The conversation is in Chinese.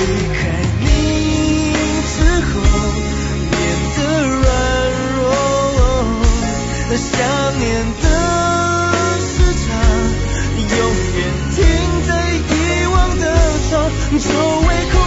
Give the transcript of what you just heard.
开你之后变得软弱，想念的时长永远停在遗忘的窗，周围空